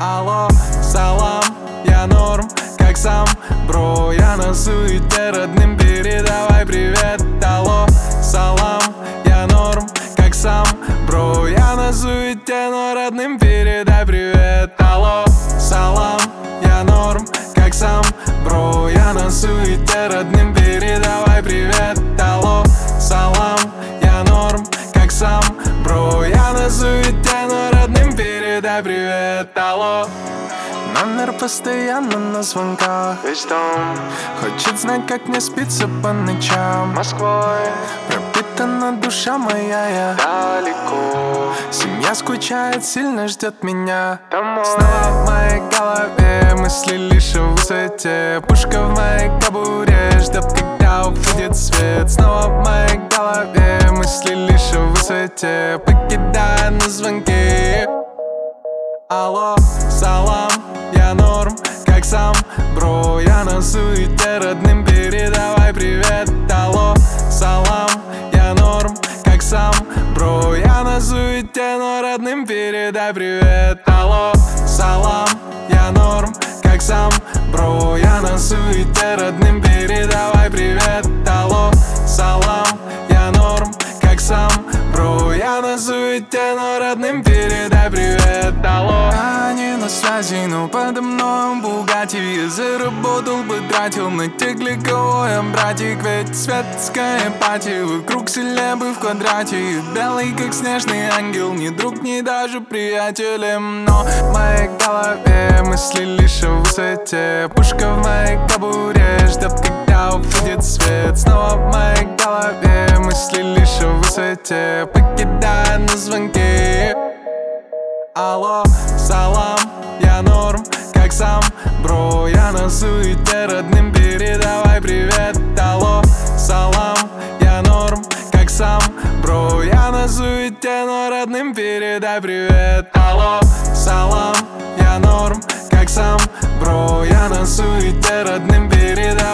Алло, салам, я норм, как сам, бро. Я на суете, родным передавай привет. Алло, салам, я норм, как сам, бро. Я на суете, но родным передай привет. Алло, салам, я норм, как сам, бро. Я на суете, родным передавай привет. Алло, салам, я норм, как сам, бро. Я на суете, но родным передай привет. Алло. Номер постоянно на звонках, весь дом хочет знать, как мне спится по ночам. Москвой пропитана душа моя, я далеко. Семья скучает, сильно ждет меня домой. Снова в моей голове мысли лишь о высоте. Пушка в моей кобуре ждет, когда уходит свет. Снова в моей голове мысли лишь о высоте. Покидая на звонки. Алло, салам, я норм, как сам, бро. Я на суете, родным передавай привет. Алло, салам, я норм, как сам, бро. Я на суете, но родным передай привет. Алло, салам, я норм, как сам, бро. Я на суете, родным передавай привет. Алло, салам, я норм, как сам, бро. Я на суете, но родным передай привет. Алло. Они на связи, но подо мной Бугатти. Я заработал бы, тратил на тех, для кого я братик. Ведь светская пати, вокруг селебы в квадрате. И белый, как снежный ангел, ни друг, ни даже приятелем. Но в моей голове мысли лишь о высоте. Пушка в моей кобуре ждет, когда уходит свет. Снова в моей голове мысли лишь о высоте. Покидая на звонки. Алло, салам, я норм, как сам, бро. Я на суете, родным передавай привет. Алло, салам, я норм, как сам, бро. Я на суете, но родным передай привет. Алло, салам, я норм, как сам, бро. Я на суете, родным передай.